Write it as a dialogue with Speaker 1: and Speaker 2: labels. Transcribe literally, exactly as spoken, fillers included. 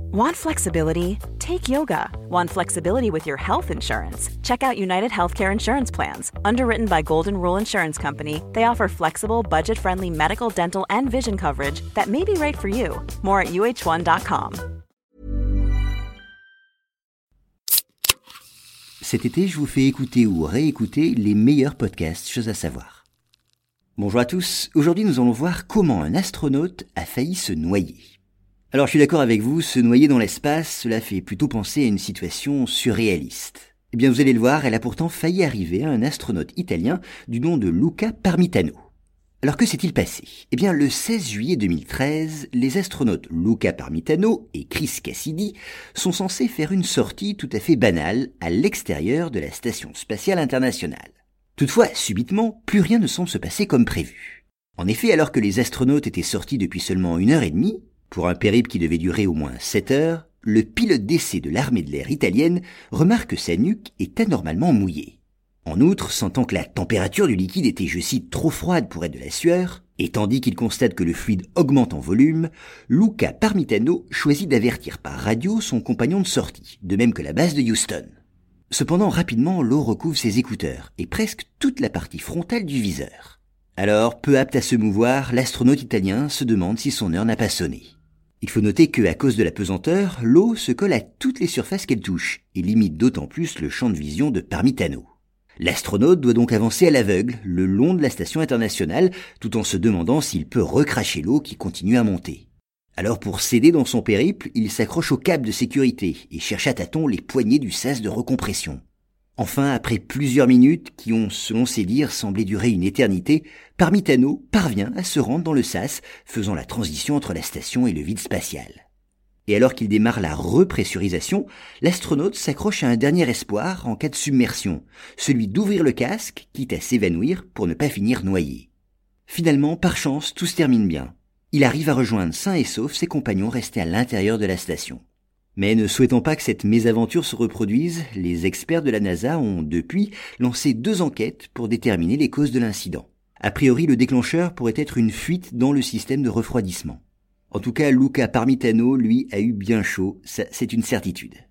Speaker 1: Want flexibility? Take yoga. Want flexibility with your health insurance? Check out United Healthcare Insurance Plans. Underwritten by Golden Rule Insurance Company, they offer flexible, budget-friendly medical, dental, and vision coverage that may be right for you. More at U H one dot com.
Speaker 2: Cet été, je vous fais écouter ou réécouter les meilleurs podcasts, chose à savoir. Bonjour à tous, aujourd'hui nous allons voir comment un astronaute a failli se noyer. Alors je suis d'accord avec vous, se noyer dans l'espace, cela fait plutôt penser à une situation surréaliste. Eh bien vous allez le voir, elle a pourtant failli arriver à un astronaute italien du nom de Luca Parmitano. Alors que s'est-il passé ? Eh bien le seize juillet deux mille treize, les astronautes Luca Parmitano et Chris Cassidy sont censés faire une sortie tout à fait banale à l'extérieur de la Station Spatiale Internationale. Toutefois, subitement, plus rien ne semble se passer comme prévu. En effet, alors que les astronautes étaient sortis depuis seulement une heure et demie, pour un périple qui devait durer au moins sept heures, le pilote d'essai de l'armée de l'air italienne remarque que sa nuque est anormalement mouillée. En outre, sentant que la température du liquide était, je cite, trop froide pour être de la sueur, et tandis qu'il constate que le fluide augmente en volume, Luca Parmitano choisit d'avertir par radio son compagnon de sortie, de même que la base de Houston. Cependant, rapidement, l'eau recouvre ses écouteurs, et presque toute la partie frontale du viseur. Alors, peu apte à se mouvoir, l'astronaute italien se demande si son heure n'a pas sonné. Il faut noter que, à cause de la pesanteur, l'eau se colle à toutes les surfaces qu'elle touche, et limite d'autant plus le champ de vision de Parmitano. L'astronaute doit donc avancer à l'aveugle, le long de la station internationale, tout en se demandant s'il peut recracher l'eau qui continue à monter. Alors pour s'aider dans son périple, il s'accroche au câble de sécurité, et cherche à tâtons les poignées du sas de recompression. Enfin, après plusieurs minutes, qui ont, selon ses dires, semblé durer une éternité, Parmitano parvient à se rendre dans le sas, faisant la transition entre la station et le vide spatial. Et alors qu'il démarre la repressurisation, l'astronaute s'accroche à un dernier espoir en cas de submersion, celui d'ouvrir le casque, quitte à s'évanouir pour ne pas finir noyé. Finalement, par chance, tout se termine bien. Il arrive à rejoindre sain et sauf ses compagnons restés à l'intérieur de la station. Mais ne souhaitant pas que cette mésaventure se reproduise, les experts de la NASA ont depuis lancé deux enquêtes pour déterminer les causes de l'incident. A priori, le déclencheur pourrait être une fuite dans le système de refroidissement. En tout cas, Luca Parmitano, lui, a eu bien chaud, ça c'est une certitude.